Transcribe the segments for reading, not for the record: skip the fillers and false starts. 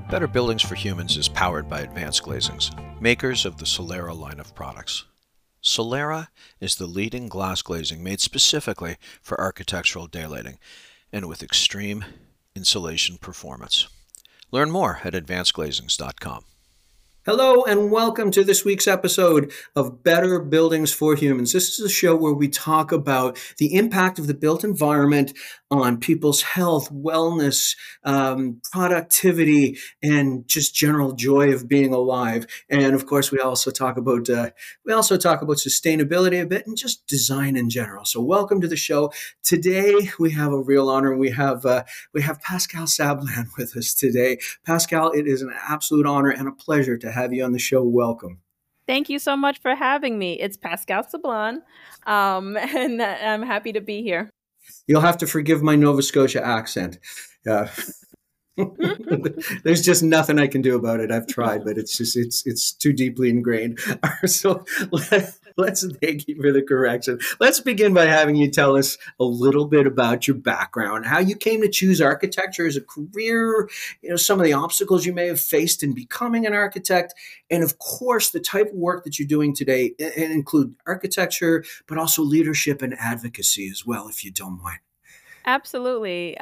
Better Buildings for Humans is powered by Advanced Glazings, makers of the Solera line of products. Solera is the leading glass glazing made specifically for architectural daylighting and with extreme insulation performance. Learn more at advancedglazings.com. Hello and welcome to this week's episode of Better Buildings for Humans. This is a show where we talk about the impact of the built environment on people's health, wellness, productivity, and just general joy of being alive. And of course, we also talk about sustainability a bit and just design in general. So, welcome to the show. Today we have a real honor. We have Pascal Sablan with us today. Pascal, it is an absolute honor and a pleasure to have you on the show. Welcome. Thank you so much for having me. It's Pascal Sablan, and I'm happy to be here. You'll have to forgive my Nova Scotia accent. There's just nothing I can do about it. I've tried, but it's too deeply ingrained. So let's thank you for the correction. Let's begin by having you tell us a little bit about your background, how you came to choose architecture as a career, some of the obstacles you may have faced in becoming an architect, and of course, the type of work that you're doing today, and include architecture, but also leadership and advocacy as well, if you don't mind. Absolutely.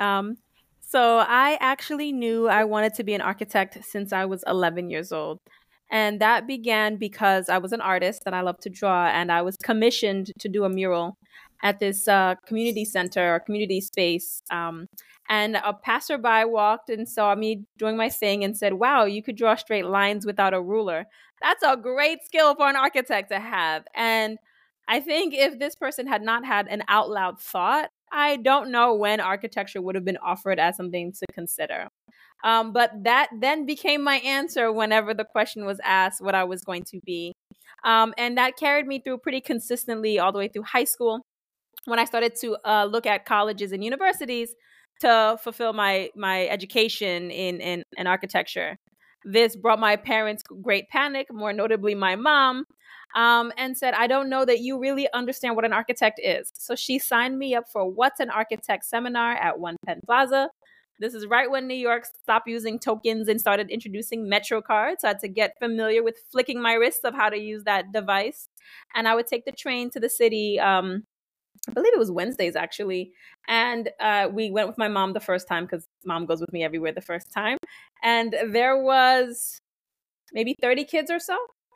So I actually knew I wanted to be an architect since I was 11 years old. And that began because I was an artist and I love to draw, and I was commissioned to do a mural at this community center or community space. And a passerby walked and saw me doing my thing and said, "Wow, you could draw straight lines without a ruler. That's a great skill for an architect to have." And I think if this person had not had an out loud thought, I don't know when architecture would have been offered as something to consider. But that then became my answer whenever the question was asked what I was going to be. And that carried me through pretty consistently all the way through high school, when I started to look at colleges and universities to fulfill my education in architecture. This brought my parents great panic, more notably my mom, and said, "I don't know that you really understand what an architect is." So she signed me up for What's an Architect seminar at One Penn Plaza. This is right when New York stopped using tokens and started introducing Metro cards. So I had to get familiar with flicking my wrists of how to use that device. And I would take the train to the city. I believe it was Wednesdays, actually. And we went with my mom the first time because mom goes with me everywhere the first time. And there was maybe 30 kids or so.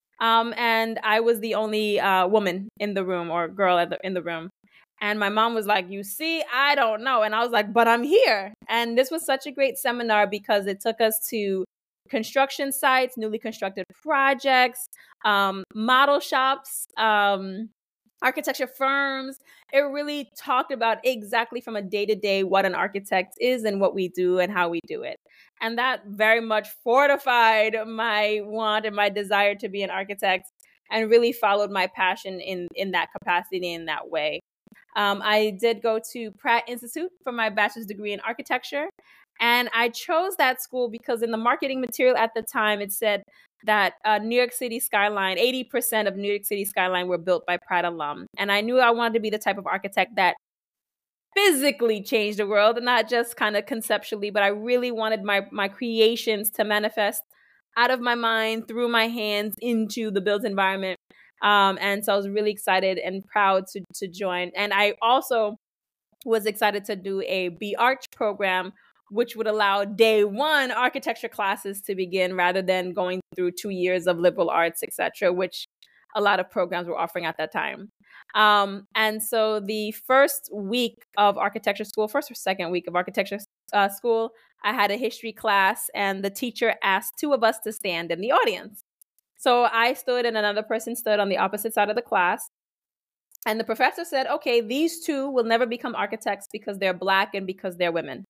And I was the only woman in the room, or girl in the room. And my mom was like, "You see, I don't know." And I was like, "But I'm here." And this was such a great seminar because it took us to construction sites, newly constructed projects, model shops, architecture firms. It really talked about exactly from a day-to-day what an architect is and what we do and how we do it. And that very much fortified my want and my desire to be an architect, and really followed my passion in that capacity, in that way. I did go to Pratt Institute for my bachelor's degree in architecture. And I chose that school because in the marketing material at the time, it said that New York City skyline, 80% of New York City skyline were built by Pratt alum. And I knew I wanted to be the type of architect that physically changed the world, and not just kind of conceptually, but I really wanted my creations to manifest out of my mind, through my hands, into the built environment. And so I was really excited and proud to join. And I also was excited to do a B-Arch program, which would allow day one architecture classes to begin rather than going through 2 years of liberal arts, etc., which a lot of programs were offering at that time. And so the first week of architecture school, first or second week of architecture school, I had a history class, and the teacher asked two of us to stand in the audience. So I stood and another person stood on the opposite side of the class. And the professor said, "Okay, these two will never become architects because they're Black and because they're women."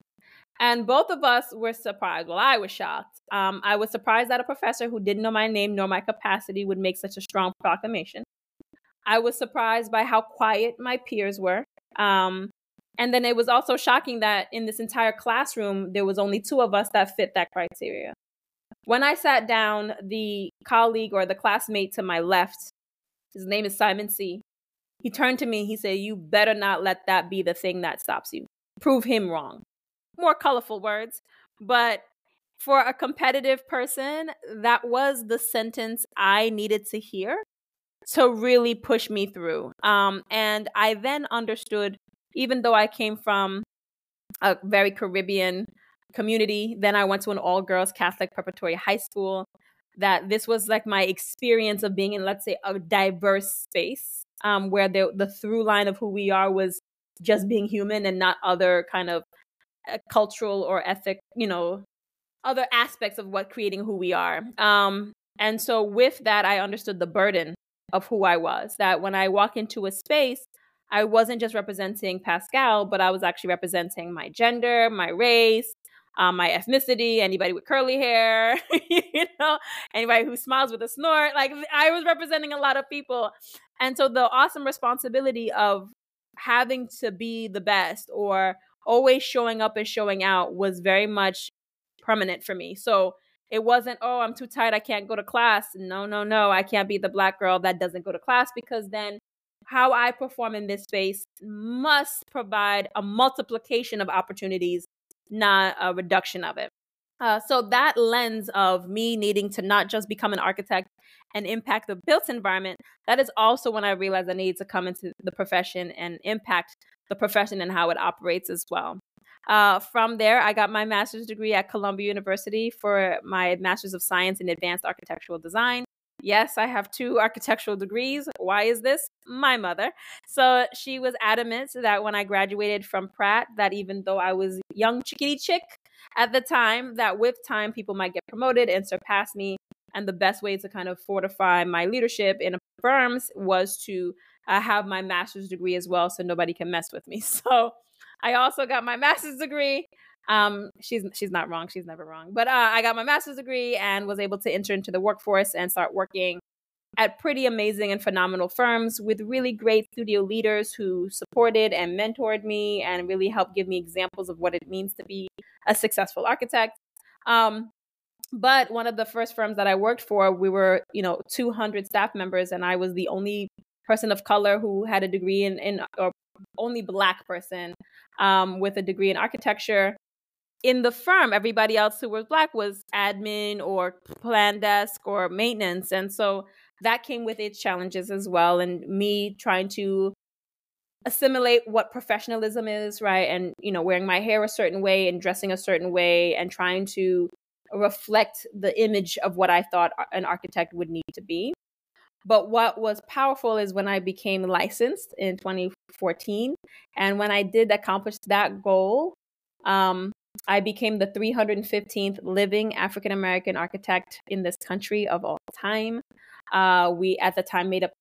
And both of us were surprised. Well, I was shocked. I was surprised that a professor who didn't know my name nor my capacity would make such a strong proclamation. I was surprised by how quiet my peers were. And then it was also shocking that in this entire classroom, there was only two of us that fit that criteria. When I sat down, the colleague or the classmate to my left, his name is Simon C., he turned to me, he said, "You better not let that be the thing that stops you. Prove him wrong." More colorful words, but for a competitive person, that was the sentence I needed to hear to really push me through. And I then understood, even though I came from a very Caribbean community, then I went to an all-girls Catholic preparatory high school, that this was like my experience of being in, let's say, a diverse space, where the through line of who we are was just being human and not other kind of cultural or ethic, other aspects of what creating who we are. And so with that, I understood the burden of who I was, that when I walk into a space, I wasn't just representing Pascal, but I was actually representing my gender, my race, my ethnicity, anybody with curly hair, anybody who smiles with a snort. Like, I was representing a lot of people. And so the awesome responsibility of having to be the best or always showing up and showing out was very much permanent for me. So it wasn't, oh, I'm too tired, I can't go to class. No, I can't be the Black girl that doesn't go to class, because then how I perform in this space must provide a multiplication of opportunities, not a reduction of it. So that lens of me needing to not just become an architect and impact the built environment, that is also when I realized I needed to come into the profession and impact the profession and how it operates as well. From there, I got my master's degree at Columbia University for my Master's of Science in Advanced Architectural Design. Yes, I have 2 architectural degrees. Why is this? My mother. So she was adamant that when I graduated from Pratt, that even though I was young chickadee chick at the time, that with time people might get promoted and surpass me. And the best way to kind of fortify my leadership in firms was to have my master's degree as well, so nobody can mess with me. So I also got my master's degree. She's not wrong. She's never wrong. But I got my master's degree and was able to enter into the workforce and start working at pretty amazing and phenomenal firms with really great studio leaders who supported and mentored me and really helped give me examples of what it means to be a successful architect. But one of the first firms that I worked for, we were, 200 staff members, and I was the only person of color who had a degree or only Black person with a degree in architecture. In the firm, everybody else who was Black was admin or plan desk or maintenance. And so that came with its challenges as well. And me trying to assimilate what professionalism is, right? And, wearing my hair a certain way and dressing a certain way and trying to reflect the image of what I thought an architect would need to be. But what was powerful is when I became licensed in 2014. And when I did accomplish that goal, I became the 315th living African-American architect in this country of all time. We, at the time, made up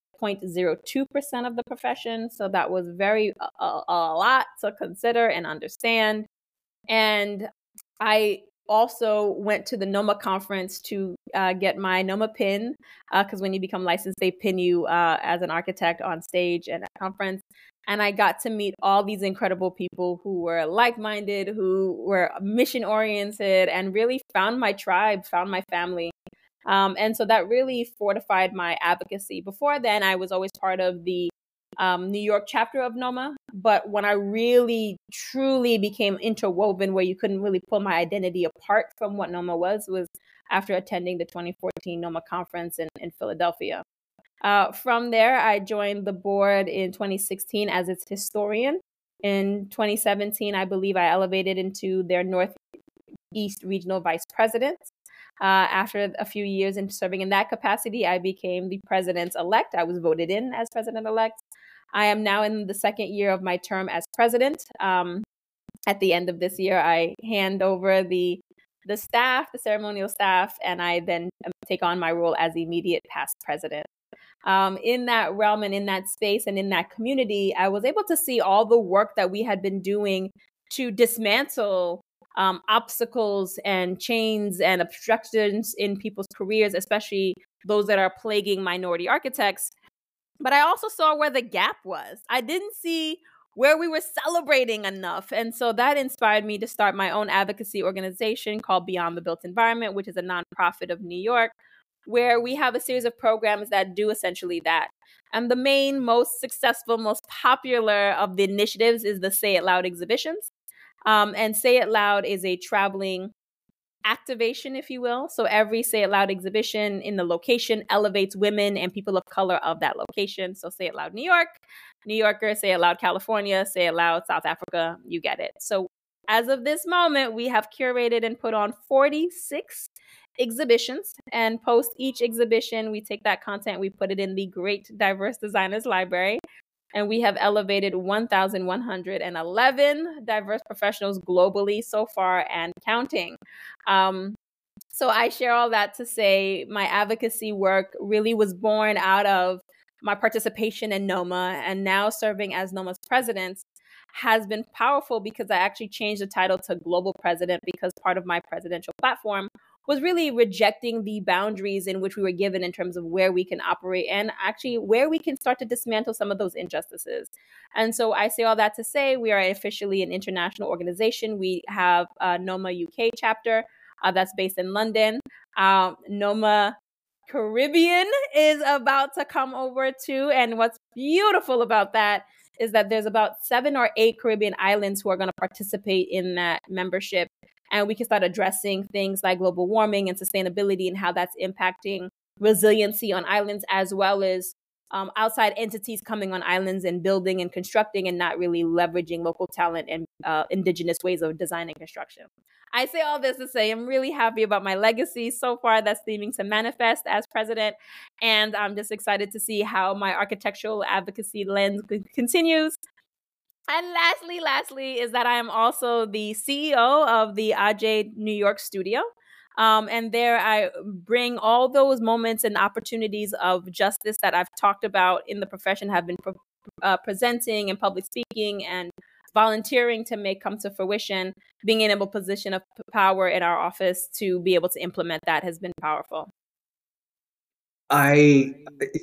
0.02% of the profession. So that was a lot to consider and understand. And I also went to the NOMA conference to get my NOMA pin, because when you become licensed, they pin you as an architect on stage at a conference. And I got to meet all these incredible people who were like-minded, who were mission-oriented, and really found my tribe, found my family. And so that really fortified my advocacy. Before then, I was always part of the New York chapter of NOMA. But when I really, truly became interwoven, where you couldn't really pull my identity apart from what NOMA was after attending the 2014 NOMA conference in Philadelphia. From there, I joined the board in 2016 as its historian. In 2017, I believe I elevated into their Northeast Regional Vice President. After a few years in serving in that capacity, I became the president-elect. I was voted in as president-elect. I am now in the second year of my term as president. At the end of this year, I hand over the staff, the ceremonial staff, and I then take on my role as immediate past president. In that realm and in that space and in that community, I was able to see all the work that we had been doing to dismantle obstacles and chains and obstructions in people's careers, especially those that are plaguing minority architects. But I also saw where the gap was. I didn't see where we were celebrating enough. And so that inspired me to start my own advocacy organization called Beyond the Built Environment, which is a nonprofit of New York, where we have a series of programs that do essentially that. And the main, most successful, most popular of the initiatives is the Say It Loud exhibitions. And Say It Loud is a traveling activation, if you will. So every Say It Loud exhibition in the location elevates women and people of color of that location. So Say It Loud New York, New Yorker, Say It Loud California, Say It Loud South Africa, you get it. So as of this moment, we have curated and put on 46 exhibitions, and post each exhibition, we take that content, we put it in the Great Diverse Designers Library, and we have elevated 1,111 diverse professionals globally so far and counting. So I share all that to say my advocacy work really was born out of my participation in NOMA, and now serving as NOMA's president has been powerful because I actually changed the title to Global President, because part of my presidential platform was really rejecting the boundaries in which we were given in terms of where we can operate and actually where we can start to dismantle some of those injustices. And so I say all that to say we are officially an international organization. We have a NOMA UK chapter that's based in London. NOMA Caribbean is about to come over too. And what's beautiful about that is that there's about 7 or 8 Caribbean islands who are going to participate in that membership. And we can start addressing things like global warming and sustainability and how that's impacting resiliency on islands, as well as outside entities coming on islands and building and constructing and not really leveraging local talent and indigenous ways of design and construction. I say all this to say I'm really happy about my legacy so far that's seeming to manifest as president. And I'm just excited to see how my architectural advocacy lens continues. And lastly is that I am also the CEO of the AJ New York studio. And there I bring all those moments and opportunities of justice that I've talked about in the profession, have been presenting and public speaking and volunteering to make come to fruition. Being in a position of power in our office to be able to implement that has been powerful. I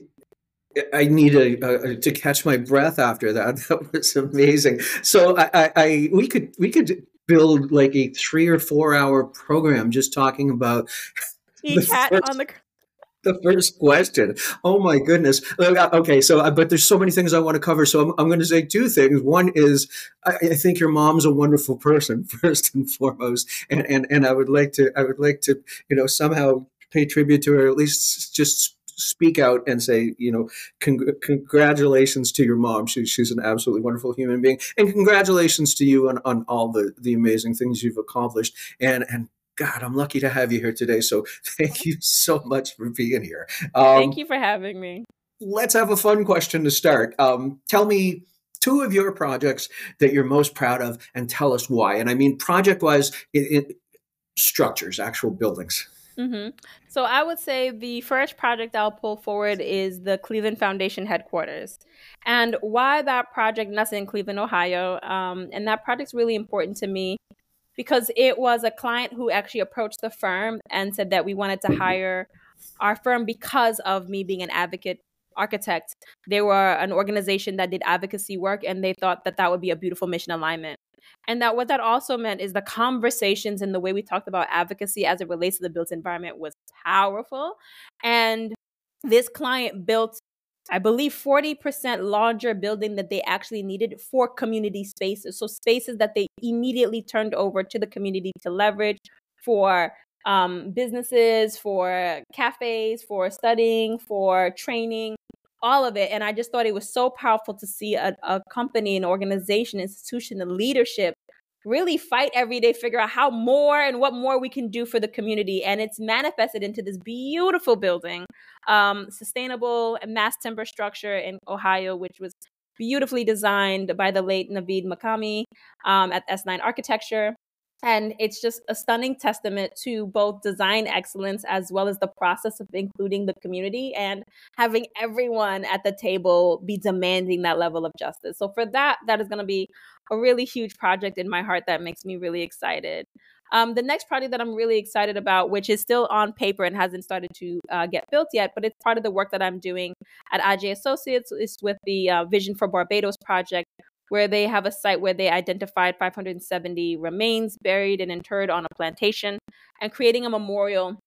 need to catch my breath after that. That was amazing. So we could build like a 3 or 4 hour program just talking about each hat on the first question. Oh my goodness. Okay, so but there's so many things I want to cover. So I'm going to say 2 things. One is I think your mom's a wonderful person first and foremost, and I would like to somehow pay tribute to her, or at least just speak out and say, congratulations to your mom. She's an absolutely wonderful human being, and congratulations to you on all the amazing things you've accomplished. And God, I'm lucky to have you here today. So thank you so much for being here. Thank you for having me. Let's have a fun question to start. Tell me 2 of your projects that you're most proud of, and tell us why. And I mean project-wise, structures, actual buildings. Mm-hmm. So I would say the first project I'll pull forward is the Cleveland Foundation headquarters. And why that project, and that's in Cleveland, Ohio. And that project's really important to me because it was a client who actually approached the firm and said that we wanted to hire our firm because of me being an advocate architect. They were an organization that did advocacy work, and they thought that that would be a beautiful mission alignment. And that what that also meant is the conversations and the way we talked about advocacy as it relates to the built environment was powerful. And this client built, I believe, 40% larger building that they actually needed for community spaces. So spaces that they immediately turned over to the community to leverage for businesses, for cafes, for studying, for training, all of it. And I just thought it was so powerful to see a company, an organization, institution, and leadership really fight every day, figure out how more and what more we can do for the community. And it's manifested into this beautiful building, sustainable mass timber structure in Ohio, which was beautifully designed by the late Naveed Makami at S9 Architecture. And it's just a stunning testament to both design excellence as well as the process of including the community and having everyone at the table be demanding that level of justice. So for that is going to be a really huge project in my heart that makes me really excited. The next project that I'm really excited about, which is still on paper and hasn't started to get built yet, but it's part of the work that I'm doing at AJ Associates, is with the Vision for Barbados project, where they have a site where they identified 570 remains buried and interred on a plantation, and creating a memorial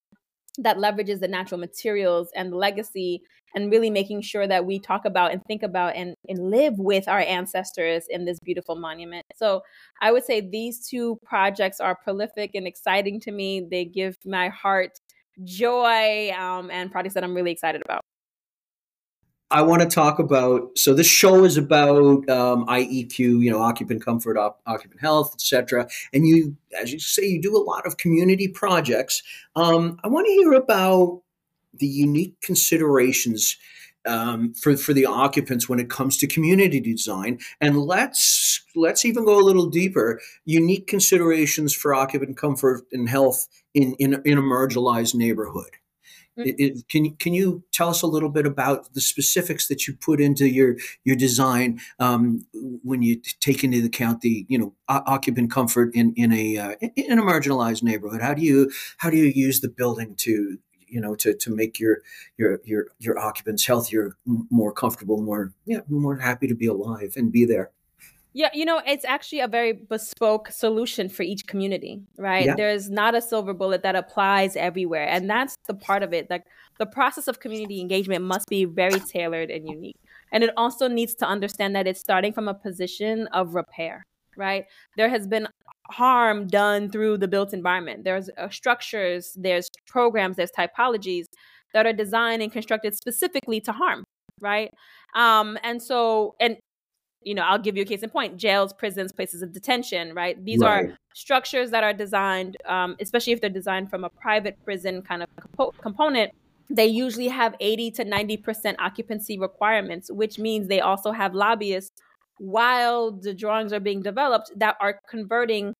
that leverages the natural materials and the legacy, and really making sure that we talk about and think about and live with our ancestors in this beautiful monument. So I would say these two projects are prolific and exciting to me. They give my heart joy, and projects that I'm really excited about. I want to talk about. So this show is about IEQ, occupant comfort, occupant health, etc. And you, as you say, you do a lot of community projects. I want to hear about the unique considerations for the occupants when it comes to community design, and let's even go a little deeper. Unique considerations for occupant comfort and health in a marginalized neighborhood. Can you tell us a little bit about the specifics that you put into your design when you take into account the occupant comfort in a marginalized neighborhood? How do you use the building to make your occupants healthier, more comfortable, more happy to be alive and be there? Yeah, it's actually a very bespoke solution for each community, right? Yeah. There's not a silver bullet that applies everywhere. And that's the part of it. Like, the process of community engagement must be very tailored and unique. And it also needs to understand that it's starting from a position of repair, right? There has been harm done through the built environment. There's structures, there's programs, there's typologies that are designed and constructed specifically to harm, right? I'll give you a case in point: jails, prisons, places of detention, right? These Right. are structures that are designed, especially if they're designed from a private prison kind of component. They usually have 80 to 90% occupancy requirements, which means they also have lobbyists while the drawings are being developed that are converting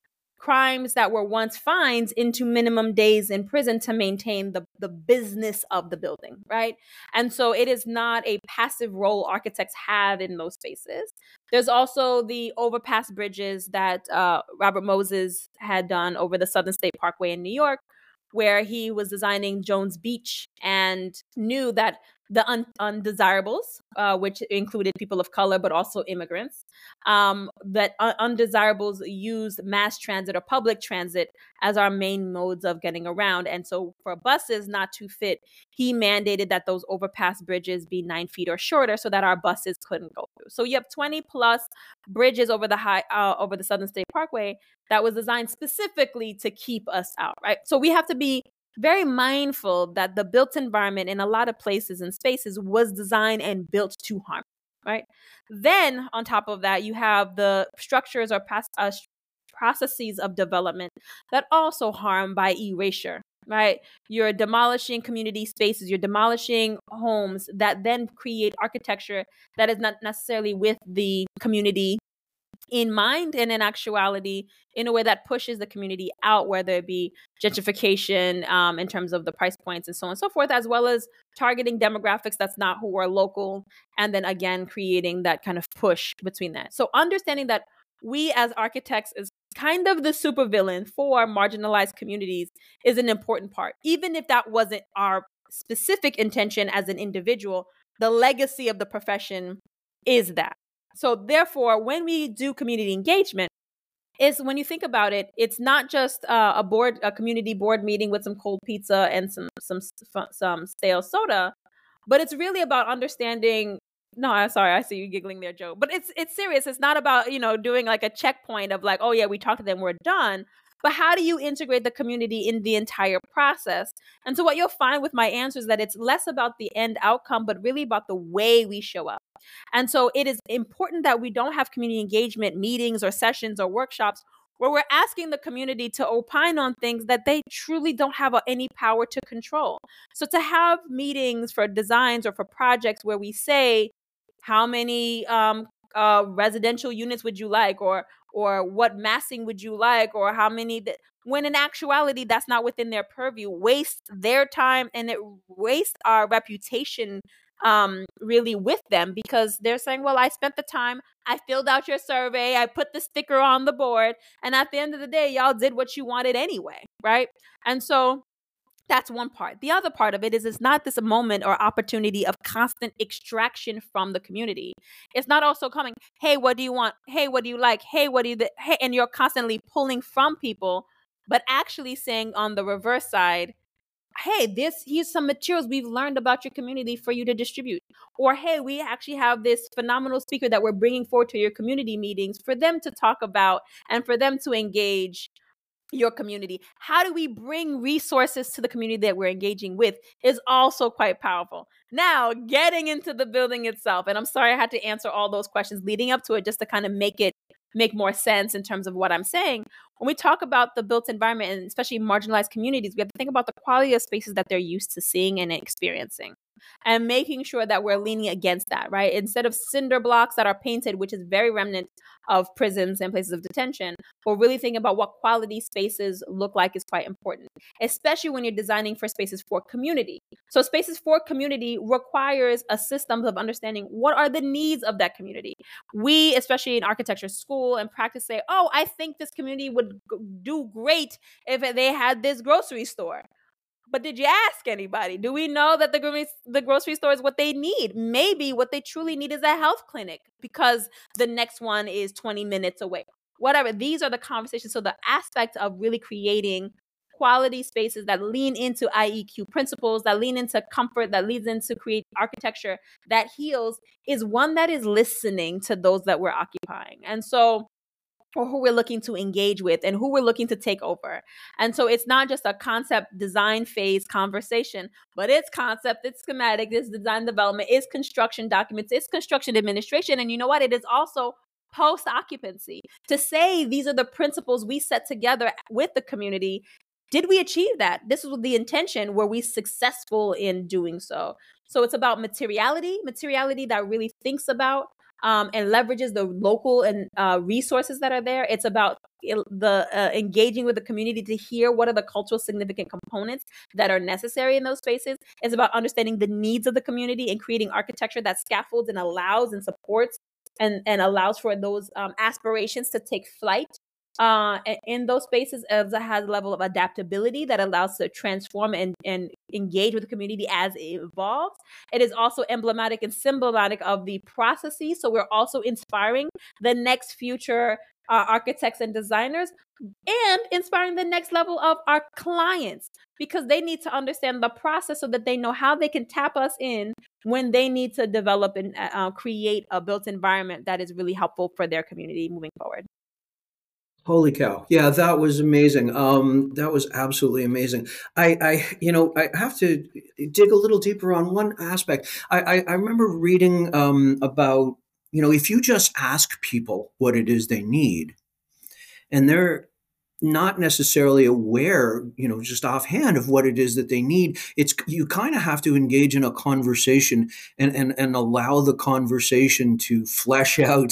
crimes that were once fines into minimum days in prison to maintain the business of the building, right? And so it is not a passive role architects have in those spaces. There's also the overpass bridges that Robert Moses had done over the Southern State Parkway in New York, where he was designing Jones Beach and knew that the undesirables, which included people of color, but also immigrants, that undesirables used mass transit or public transit as our main modes of getting around. And so for buses not to fit, he mandated that those overpass bridges be 9 feet or shorter so that our buses couldn't go through. So you have 20 plus bridges over the Southern State Parkway that was designed specifically to keep us out, right? So we have to be very mindful that the built environment in a lot of places and spaces was designed and built to harm, right? Then on top of that, you have the structures or processes of development that also harm by erasure, right? You're demolishing community spaces, you're demolishing homes that then create architecture that is not necessarily with the community in mind, and in actuality in a way that pushes the community out, whether it be gentrification in terms of the price points and so on and so forth, as well as targeting demographics that's not who are local, and then again creating that kind of push between that. So understanding that we as architects is kind of the supervillain for marginalized communities is an important part. Even if that wasn't our specific intention as an individual, the legacy of the profession is that. So therefore, when we do community engagement, is when you think about it, it's not just a community board meeting with some cold pizza and some stale soda, but it's really about understanding. No, I'm sorry, I see you giggling there, Joe. But it's serious. It's not about doing like a checkpoint of like, oh yeah, we talked to them, we're done. But how do you integrate the community in the entire process? And so what you'll find with my answer is that it's less about the end outcome, but really about the way we show up. And so it is important that we don't have community engagement meetings or sessions or workshops where we're asking the community to opine on things that they truly don't have any power to control. So to have meetings for designs or for projects where we say, how many residential units would you like, or what massing would you like, or how many when in actuality that's not within their purview, waste their time, and it wastes our reputation really with them, because they're saying, well, I spent the time, I filled out your survey, I put the sticker on the board, and at the end of the day, y'all did what you wanted anyway, right? And so that's one part. The other part of it is it's not this moment or opportunity of constant extraction from the community. It's not also coming, hey, what do you want? Hey, what do you like? Hey, what do you, hey, and you're constantly pulling from people, but actually saying on the reverse side, hey, here's some materials we've learned about your community for you to distribute. Or, hey, we actually have this phenomenal speaker that we're bringing forward to your community meetings for them to talk about and for them to engage your community. How do we bring resources to the community that we're engaging with is also quite powerful. Now, getting into the building itself, and I'm sorry I had to answer all those questions leading up to it just to kind of make more sense in terms of what I'm saying. When we talk about the built environment, and especially marginalized communities, we have to think about the quality of spaces that they're used to seeing and experiencing, and making sure that we're leaning against that, right? Instead of cinder blocks that are painted, which is very remnant of prisons and places of detention, we're really thinking about what quality spaces look like is quite important, especially when you're designing for spaces for community. So spaces for community requires a system of understanding what are the needs of that community. We, especially in architecture school and practice, say, oh, I think this community would do great if they had this grocery store. But did you ask anybody? Do we know that the grocery store is what they need? Maybe what they truly need is a health clinic because the next one is 20 minutes away. Whatever. These are the conversations. So the aspect of really creating quality spaces that lean into IEQ principles, that lean into comfort, that leads into create architecture that heals is one that is listening to those that we're occupying. And so, or who we're looking to engage with and who we're looking to take over. And so it's not just a concept design phase conversation, but it's concept, it's schematic, it's design development, it's construction documents, it's construction administration. And you know what? It is also post-occupancy to say these are the principles we set together with the community. Did we achieve that? This was the intention. Were we successful in doing so? So it's about materiality that really thinks about and leverages the local and resources that are there. It's about the engaging with the community to hear what are the cultural significant components that are necessary in those spaces. It's about understanding the needs of the community and creating architecture that scaffolds and allows and supports and allows for those aspirations to take flight in those spaces. It has a level of adaptability that allows to transform and engage with the community as it evolves. It is also emblematic and symbolic of the processes. So we're also inspiring the next future architects and designers and inspiring the next level of our clients because they need to understand the process so that they know how they can tap us in when they need to develop and create a built environment that is really helpful for their community moving forward. Holy cow. Yeah, that was amazing. That was absolutely amazing. I have to dig a little deeper on one aspect. I remember reading about, if you just ask people what it is they need, and they're not necessarily aware, just offhand of what it is that they need. You kind of have to engage in a conversation and allow the conversation to flesh out,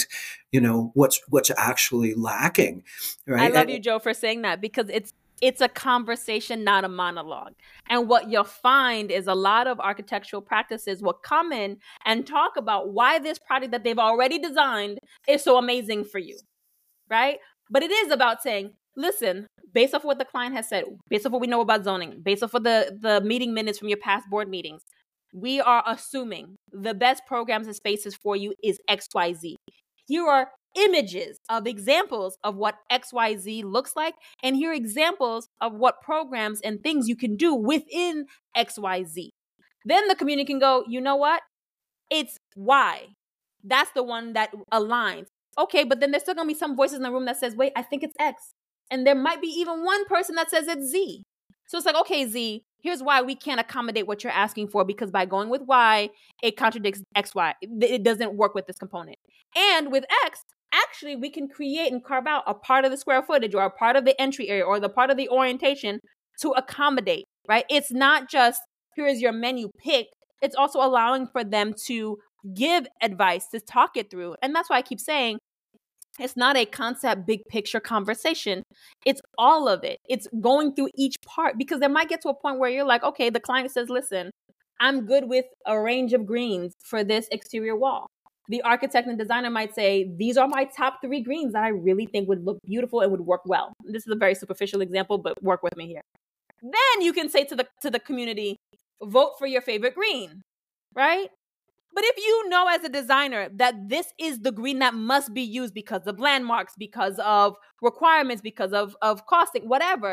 what's actually lacking. Right. I love you, Joe, for saying that because it's a conversation, not a monologue. And what you'll find is a lot of architectural practices will come in and talk about why this product that they've already designed is so amazing for you. Right. But it is about saying, listen, based off what the client has said, based off what we know about zoning, based off of the meeting minutes from your past board meetings, we are assuming the best programs and spaces for you is XYZ. Here are images of examples of what XYZ looks like, and here are examples of what programs and things you can do within XYZ. Then the community can go, you know what? It's Y. That's the one that aligns. Okay, but then there's still going to be some voices in the room that says, wait, I think it's X. And there might be even one person that says it's Z. So it's like, okay, Z, here's why we can't accommodate what you're asking for, because by going with Y, it contradicts X, Y. It doesn't work with this component. And with X, actually, we can create and carve out a part of the square footage or a part of the entry area or the part of the orientation to accommodate, right? It's not just, here is your menu pick. It's also allowing for them to give advice, to talk it through. And that's why I keep saying, it's not a concept, big picture conversation. It's all of it. It's going through each part because there might get to a point where you're like, okay, the client says, listen, I'm good with a range of greens for this exterior wall. The architect and designer might say, these are my top 3 greens that I really think would look beautiful and would work well. This is a very superficial example, but work with me here. Then you can say to the community, vote for your favorite green, right? But if you know as a designer that this is the green that must be used because of landmarks, because of requirements, because of costing, whatever,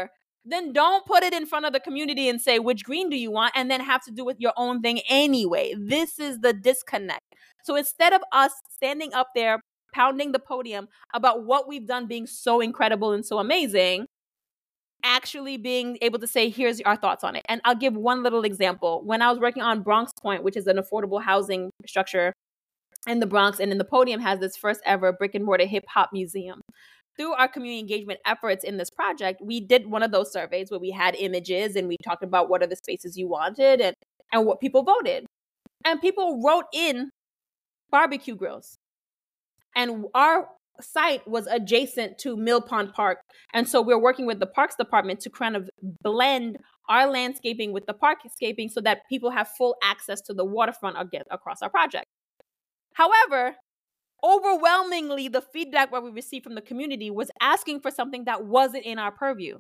then don't put it in front of the community and say, which green do you want? And then have to do with your own thing anyway. This is the disconnect. So instead of us standing up there, pounding the podium about what we've done being so incredible and so amazing, actually being able to say, here's our thoughts on it. And I'll give one little example. When I was working on Bronx Point, which is an affordable housing structure in the Bronx, and then the podium has this first ever brick and mortar hip hop museum. Through our community engagement efforts in this project, we did one of those surveys where we had images and we talked about what are the spaces you wanted and what people voted. And people wrote in barbecue grills. And our site was adjacent to Mill Pond Park. And so we're working with the Parks Department to kind of blend our landscaping with the parkscaping so that people have full access to the waterfront across our project. However, overwhelmingly, the feedback that we received from the community was asking for something that wasn't in our purview.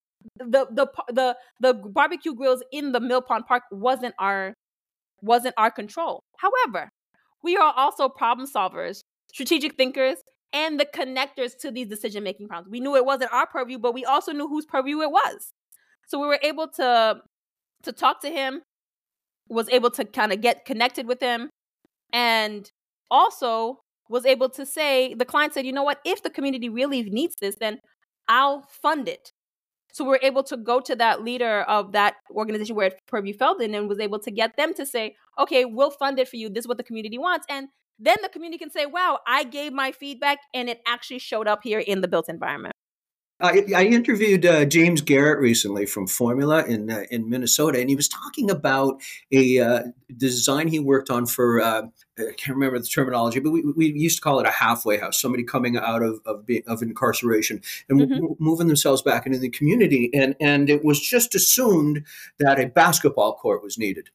The barbecue grills in the Mill Pond Park wasn't our control. However, we are also problem solvers, strategic thinkers, and the connectors to these decision-making problems. We knew it wasn't our purview, but we also knew whose purview it was. So we were able to talk to him, was able to kind of get connected with him, and also was able to say, the client said, you know what, if the community really needs this, then I'll fund it. So we're able to go to that leader of that organization where purview fell in and was able to get them to say, okay, we'll fund it for you. This is what the community wants. And then the community can say, wow, I gave my feedback and it actually showed up here in the built environment. I interviewed James Garrett recently from Formula in Minnesota, and he was talking about a design he worked on for, I can't remember the terminology, but we used to call it a halfway house, somebody coming out of incarceration and moving themselves back into the community. And it was just assumed that a basketball court was needed.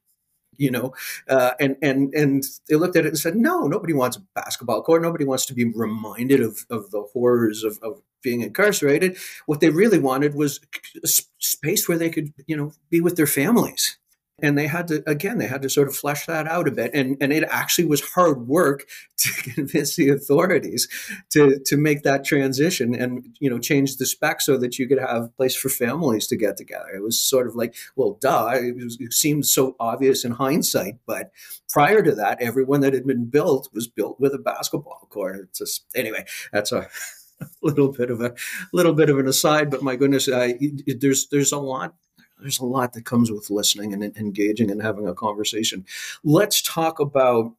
And they looked at it and said, no, nobody wants a basketball court. Nobody wants to be reminded of the horrors of being incarcerated. What they really wanted was a space where they could, be with their families. And they had to sort of flesh that out a bit. And it actually was hard work to convince the authorities to make that transition and, change the spec so that you could have a place for families to get together. It was sort of like, well, duh, it seemed so obvious in hindsight. But prior to that, everyone that had been built was built with a basketball court. Anyway, that's a little bit of an aside, but my goodness, there's a lot. There's a lot that comes with listening and engaging and having a conversation. Let's talk about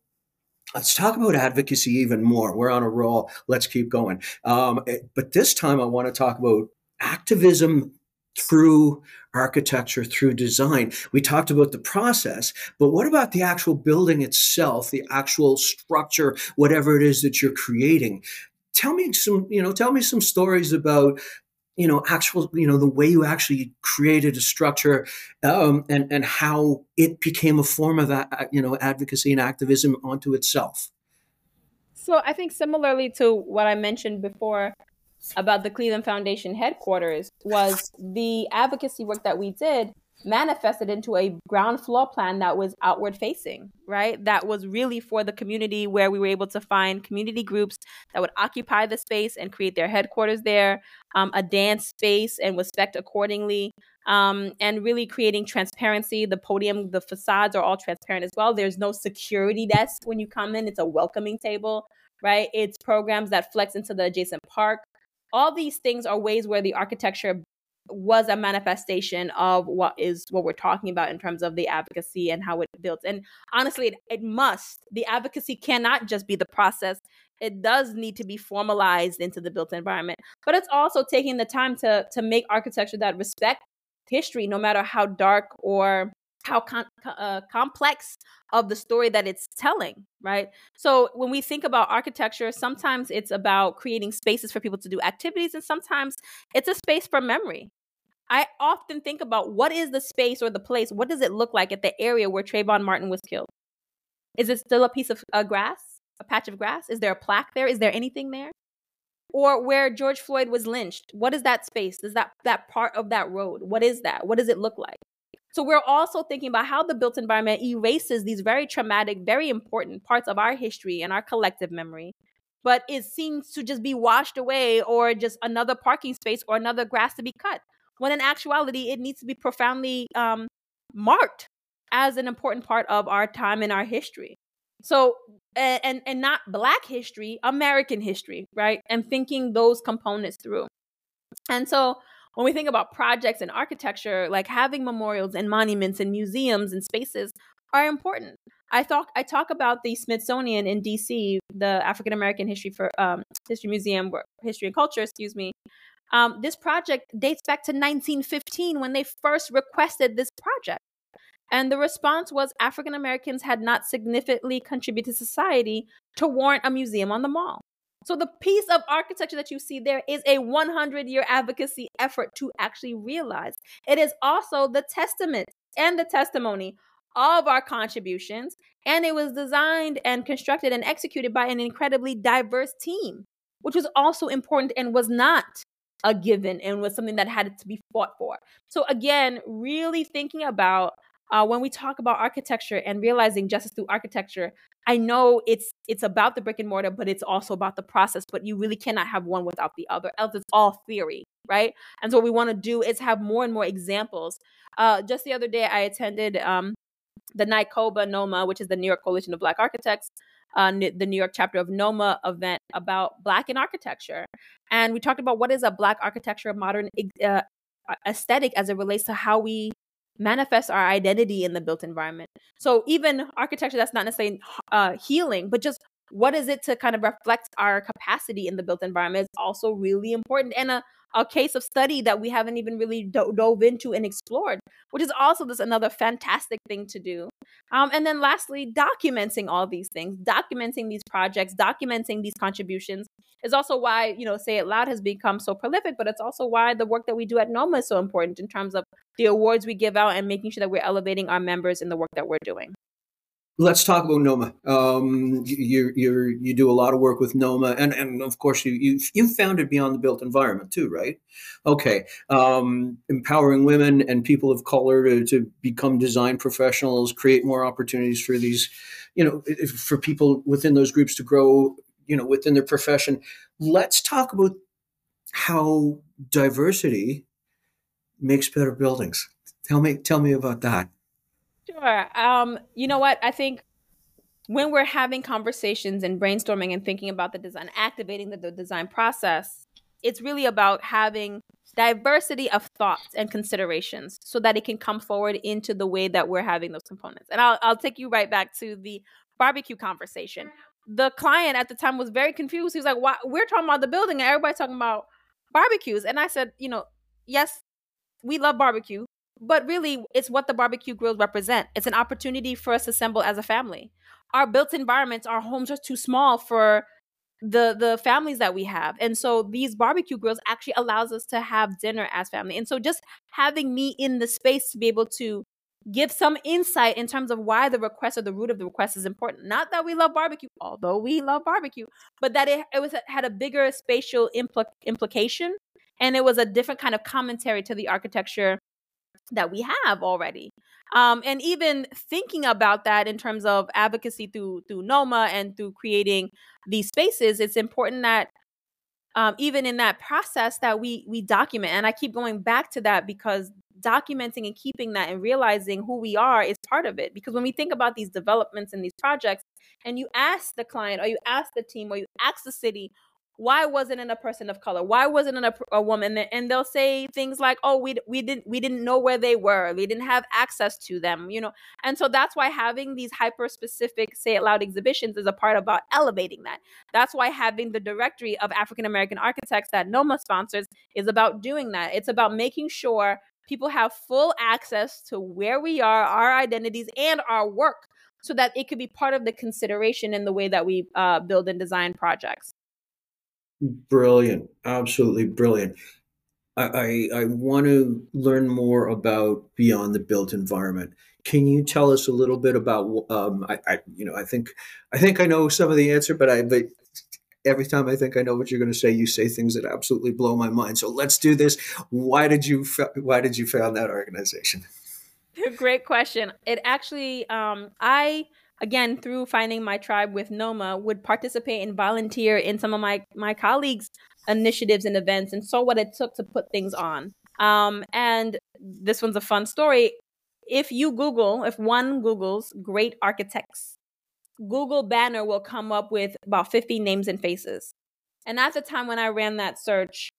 advocacy even more. We're on a roll. Let's keep going. But this time I want to talk about activism through architecture, through design. We talked about the process, but what about the actual building itself, the actual structure, whatever it is that you're creating? Tell me some stories about the way you actually created a structure, and how it became a form of, advocacy and activism onto itself. So I think similarly to what I mentioned before about the Cleveland Foundation headquarters, was the advocacy work that we did manifested into a ground floor plan that was outward facing, right? That was really for the community, where we were able to find community groups that would occupy the space and create their headquarters there, a dance space, and was spec'd accordingly, and really creating transparency. The podium, the facades are all transparent as well. There's no security desk when you come in. It's a welcoming table, right? It's programs that flex into the adjacent park. All these things are ways where the architecture was a manifestation of what we're talking about in terms of the advocacy and how it builds. And honestly, the advocacy cannot just be the process. It does need to be formalized into the built environment, but it's also taking the time to make architecture that respect history, no matter how dark or how complex of the story that it's telling, right? So when we think about architecture, sometimes it's about creating spaces for people to do activities, and sometimes it's a space for memory. I often think about, what is the space or the place? What does it look like at the area where Trayvon Martin was killed? Is it still a piece of grass, a patch of grass? Is there a plaque there? Is there anything there? Or where George Floyd was lynched, what is that space? Is that part of that road? What is that? What does it look like? So we're also thinking about how the built environment erases these very traumatic, very important parts of our history and our collective memory, but it seems to just be washed away, or just another parking space or another grass to be cut. when in actuality, it needs to be profoundly marked as an important part of our time and our history. So, and not Black history, American history, right? And thinking those components through. And so when we think about projects and architecture, like having memorials and monuments and museums and spaces are important. I talk about the Smithsonian in DC, the African American History Museum, History and Culture, excuse me. This project dates back to 1915 when they first requested this project. And the response was African Americans had not significantly contributed to society to warrant a museum on the mall. So the piece of architecture that you see there is a 100-year advocacy effort to actually realize. It is also the testament and the testimony of our contributions. And it was designed and constructed and executed by an incredibly diverse team, which was also important and was not a given and was something that had to be fought for. So again, really thinking about when we talk about architecture and realizing justice through architecture, I know it's about the brick and mortar, but it's also about the process. But you really cannot have one without the other, else it's all theory, right? And so what we want to do is have more and more examples. Just the other day, I attended the NYCOBA NOMA, which is the New York Coalition of Black Architects, the New York chapter of NOMA event about Black in architecture. And we talked about what is a Black architecture, modern aesthetic as it relates to how we manifest our identity in the built environment. So even architecture that's not necessarily healing, but just what is it to kind of reflect our capacity in the built environment is also really important, and a case of study that we haven't even really dove into and explored, which is also this another fantastic thing to do. And then lastly, documenting all these things, documenting these projects, documenting these contributions is also why, Say It Loud has become so prolific, but it's also why the work that we do at NOMA is so important in terms of the awards we give out and making sure that we're elevating our members in the work that we're doing. Let's talk about NOMA. You do a lot of work with NOMA, and of course you founded Beyond the Built Environment too, right? Okay, empowering women and people of color to become design professionals, create more opportunities for these, for people within those groups to grow, within their profession. Let's talk about how diversity makes better buildings. Tell me about that. Sure. You know what? I think when we're having conversations and brainstorming and thinking about the design, activating the design process, it's really about having diversity of thoughts and considerations so that it can come forward into the way that we're having those components. And I'll take you right back to the barbecue conversation. The client at the time was very confused. He was like, "Why we're talking about the building and everybody's talking about barbecues?" And I said, yes, we love barbecue, but really it's what the barbecue grills represent. It's an opportunity for us to assemble as a family. Our built environments, our homes are too small for the families that we have. And so these barbecue grills actually allows us to have dinner as family. And so just having me in the space to be able to give some insight in terms of why the request or the root of the request is important. Not that we love barbecue, although we love barbecue, but that it had a bigger spatial implication. And it was a different kind of commentary to the architecture that we have already. And even thinking about that in terms of advocacy through NOMA and through creating these spaces, it's important that even in that process that we document. And I keep going back to that because documenting and keeping that and realizing who we are is part of it. Because when we think about these developments and these projects, and you ask the client or you ask the team or you ask the city, why wasn't it a person of color? Why wasn't it a woman? And they'll say things like, "Oh, we didn't know where they were. We didn't have access to them." And so that's why having these hyper specific Say It Loud exhibitions is a part about elevating that. That's why having the directory of African American architects that NOMA sponsors is about doing that. It's about making sure people have full access to where we are, our identities, and our work, so that it could be part of the consideration in the way that we build and design projects. Brilliant. Absolutely brilliant. I want to learn more about Beyond the Built Environment. Can you tell us a little bit about? I think I know some of the answer, but every time I think I know what you're going to say, you say things that absolutely blow my mind. So let's do this. Why did you found that organization? Great question. It actually, again, through finding my tribe with NOMA, would participate and volunteer in some of my colleagues' initiatives and events, and saw what it took to put things on. And this one's a fun story. If one Googles great architects, Google banner will come up with about 50 names and faces. And at the time when I ran that search,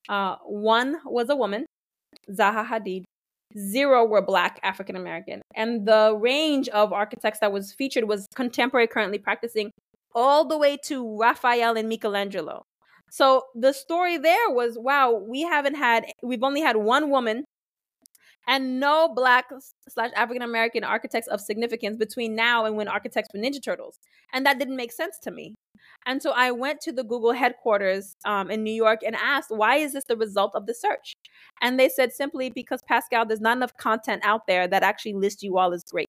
1 was a woman, Zaha Hadid. 0 were Black African American. And the range of architects that was featured was contemporary, currently practicing, all the way to Raphael and Michelangelo. So the story there was, wow, we've only had 1 woman and no Black/African American architects of significance between now and when architects were Ninja Turtles. And that didn't make sense to me. And so I went to the Google headquarters in New York and asked, why is this the result of the search? And they said simply because, Pascal, there's not enough content out there that actually lists you all as great.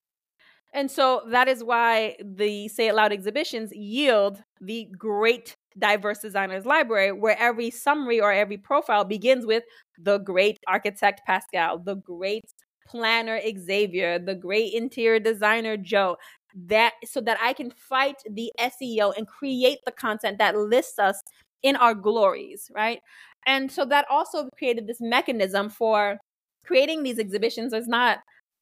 And so that is why the Say It Loud exhibitions yield the Great Diverse Designers Library, where every summary or every profile begins with the great architect Pascal, the great planner Xavier, the great interior designer Joe, so that I can fight the SEO and create the content that lists us in our glories, right? And so that also created this mechanism for creating these exhibitions. It's not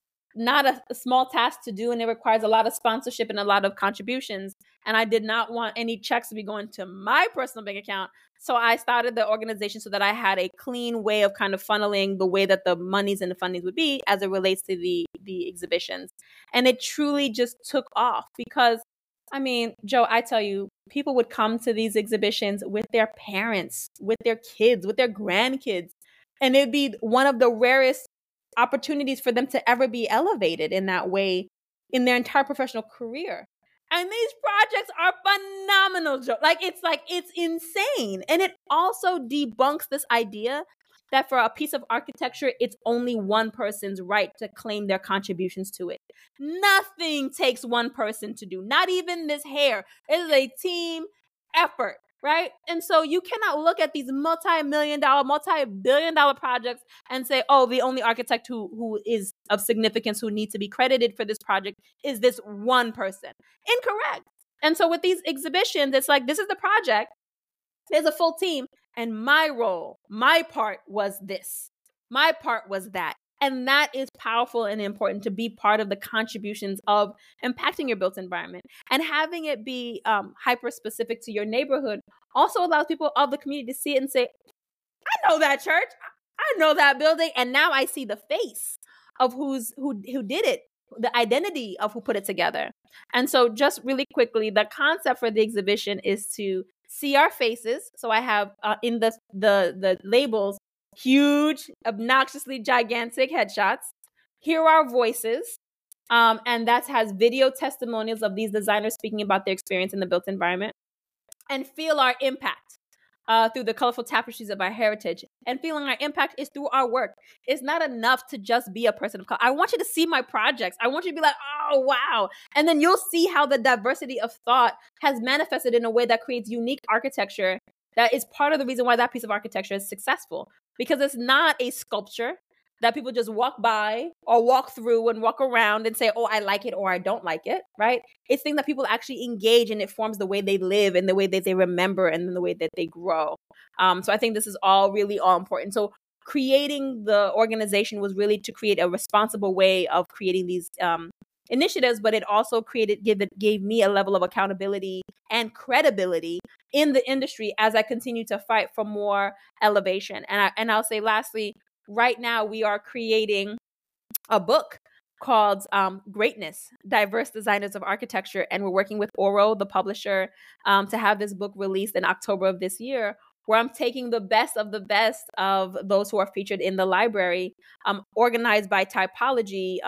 a small task to do, and it requires a lot of sponsorship and a lot of contributions. And I did not want any checks to be going to my personal bank account. So I started the organization so that I had a clean way of kind of funneling the way that the monies and the fundings would be as it relates to the exhibitions. And it truly just took off because, I mean, Joe, I tell you, people would come to these exhibitions with their parents, with their kids, with their grandkids. And it'd be one of the rarest opportunities for them to ever be elevated in that way in their entire professional career. And these projects are phenomenal, Joe. It's insane. And it also debunks this idea that for a piece of architecture, it's only one person's right to claim their contributions to it. Nothing takes one person to do, not even this hair. It is a team effort. Right? And so you cannot look at these multi-million-dollar, multi-billion-dollar projects and say, oh, the only architect who is of significance, who needs to be credited for this project is this one person. Incorrect. And so with these exhibitions, it's like, this is the project. There's a full team. And my role, my part was this. My part was that. And that is powerful and important to be part of the contributions of impacting your built environment. And having it be hyper specific to your neighborhood also allows people of the community to see it and say, I know that church. I know that building. And now I see the face of who did it, the identity of who put it together. And so just really quickly, the concept for the exhibition is to see our faces. So I have in the labels, huge, obnoxiously gigantic headshots. Hear our voices. And that has video testimonials of these designers speaking about their experience in the built environment. And feel our impact through the colorful tapestries of our heritage. And feeling our impact is through our work. It's not enough to just be a person of color. I want you to see my projects. I want you to be like, oh, wow. And then you'll see how the diversity of thought has manifested in a way that creates unique architecture that is part of the reason why that piece of architecture is successful. Because it's not a sculpture that people just walk by or walk through and walk around and say, oh, I like it or I don't like it, right? It's things that people actually engage, and it forms the way they live and the way that they remember and the way that they grow. So I think this is all important. So creating the organization was really to create a responsible way of creating these initiatives, but it also gave me a level of accountability and credibility in the industry as I continue to fight for more elevation. And I'll say lastly, right now we are creating a book called Greatness, Diverse Designers of Architecture. And we're working with Oro, the publisher, to have this book released in October of this year, where I'm taking the best of those who are featured in the library, organized by typology,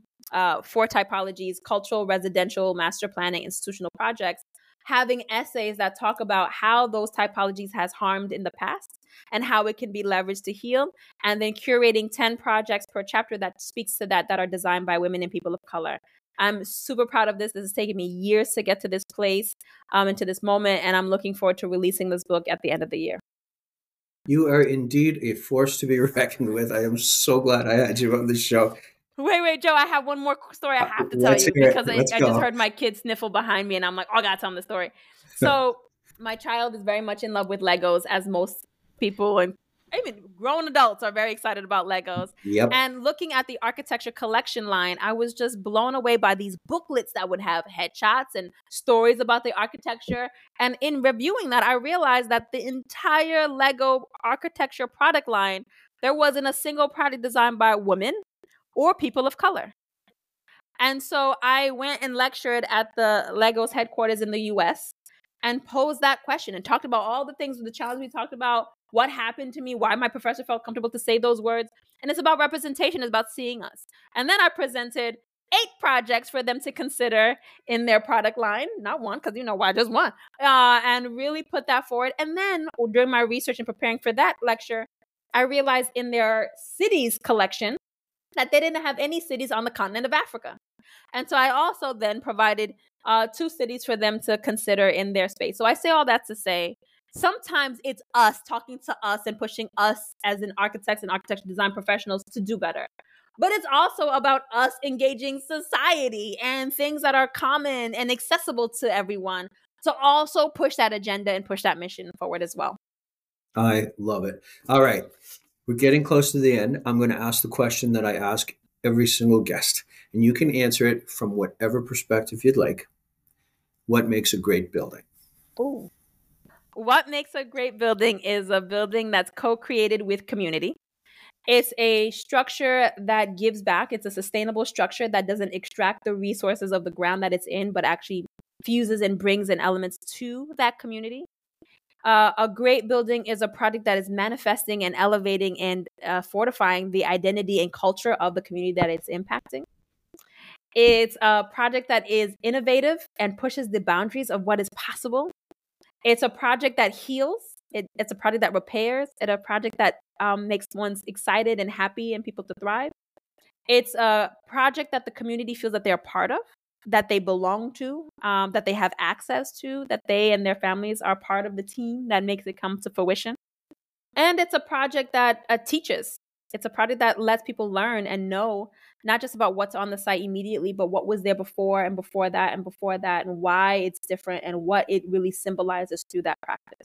4 typologies: cultural, residential, master planning, institutional projects, having essays that talk about how those typologies has harmed in the past and how it can be leveraged to heal, and then curating 10 projects per chapter that speaks to that are designed by women and people of color. I'm super proud of this. This has taken me years to get to this place, and to this moment, and I'm looking forward to releasing this book at the end of the year. You are indeed a force to be reckoned with. I am so glad I had you on the show. Wait, Joe, I have one more story I have to tell you, because I just heard my kid sniffle behind me, and I'm like, oh, I gotta tell him the story. So my child is very much in love with Legos, as most people and even grown adults are very excited about Legos. Yep. And looking at the architecture collection line, I was just blown away by these booklets that would have headshots and stories about the architecture. And in reviewing that, I realized that the entire Lego architecture product line, there wasn't a single product designed by women or people of color. And so I went and lectured at the Legos headquarters in the US and posed that question and talked about all the things, the challenge we talked about, what happened to me, why my professor felt comfortable to say those words. And it's about representation, it's about seeing us. And then I presented 8 projects for them to consider in their product line, not one, because why just one, and really put that forward. And then during my research and preparing for that lecture, I realized in their cities collection that they didn't have any cities on the continent of Africa. And so I also then provided 2 cities for them to consider in their space. So I say all that to say, sometimes it's us talking to us and pushing us as an architects and architecture design professionals to do better. But it's also about us engaging society and things that are common and accessible to everyone to also push that agenda and push that mission forward as well. I love it. All right. We're getting close to the end. I'm going to ask the question that I ask every single guest, and you can answer it from whatever perspective you'd like. What makes a great building? Ooh. What makes a great building is a building that's co-created with community. It's a structure that gives back. It's a sustainable structure that doesn't extract the resources of the ground that it's in, but actually fuses and brings in elements to that community. A great building is a project that is manifesting and elevating and fortifying the identity and culture of the community that it's impacting. It's a project that is innovative and pushes the boundaries of what is possible. It's a project that heals. It's a project that repairs. It's a project that makes one excited and happy and people to thrive. It's a project that the community feels that they're part of, that they belong to, that they have access to, that they and their families are part of the team that makes it come to fruition. And it's a project that teaches. It's a project that lets people learn and know not just about what's on the site immediately, but what was there before and before that and before that, and why it's different and what it really symbolizes through that practice.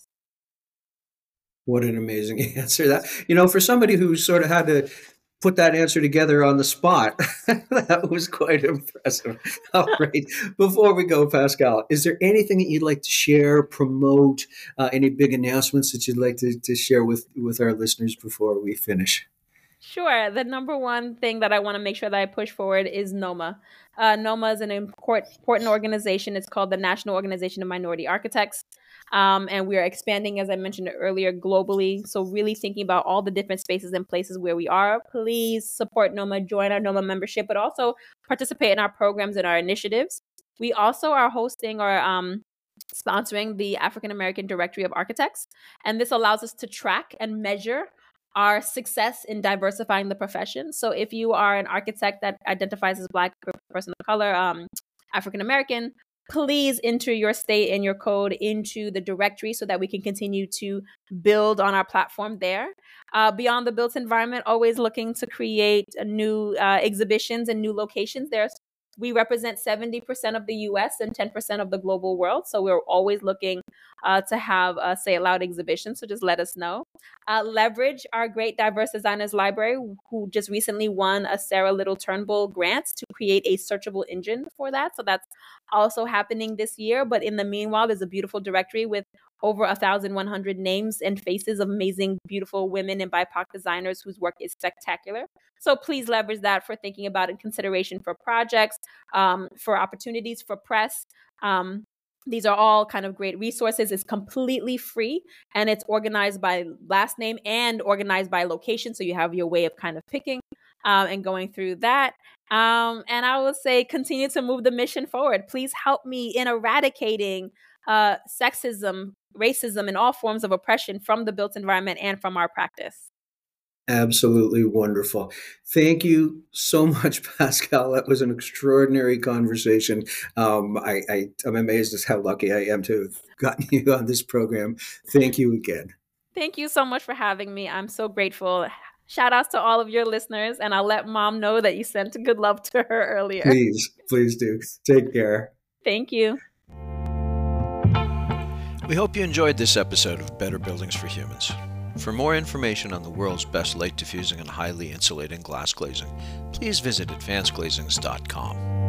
What an amazing answer. That, for somebody who sort of had to put that answer together on the spot, that was quite impressive. All right. Before we go, Pascale, is there anything that you'd like to share, promote, any big announcements that you'd like to share with our listeners before we finish? Sure. The number one thing that I want to make sure that I push forward is NOMA. NOMA is an important organization. It's called the National Organization of Minority Architects. And we are expanding, as I mentioned earlier, globally. So really thinking about all the different spaces and places where we are. Please support NOMA, join our NOMA membership, but also participate in our programs and our initiatives. We also are hosting or sponsoring the African American Directory of Architects. And this allows us to track and measure our success in diversifying the profession. So if you are an architect that identifies as Black, person of color, African American, please enter your state and your code into the directory so that we can continue to build on our platform there. Beyond the built environment, always looking to create new exhibitions and new locations there. We represent 70% of the US and 10% of the global world. So we're always looking to have a Say It Loud exhibition. So just let us know. Leverage our great diverse designers library, who just recently won a Sarah Little Turnbull grant to create a searchable engine for that. So that's also happening this year. But in the meanwhile, there's a beautiful directory with over 1,100 names and faces of amazing, beautiful women and BIPOC designers whose work is spectacular. So please leverage that for thinking about and consideration for projects, for opportunities, for press. These are all kind of great resources. It's completely free, and it's organized by last name and organized by location. So you have your way of kind of picking and going through that. And I will say, continue to move the mission forward. Please help me in eradicating sexism, racism, and all forms of oppression from the built environment and from our practice. Absolutely wonderful. Thank you so much, Pascale. That was an extraordinary conversation. I'm amazed at how lucky I am to have gotten you on this program. Thank you again. Thank you so much for having me. I'm so grateful. Shout outs to all of your listeners, and I'll let Mom know that you sent good love to her earlier. Please do. Take care. Thank you. We hope you enjoyed this episode of Better Buildings for Humans. For more information on the world's best light diffusing and highly insulating glass glazing, please visit advancedglazings.com.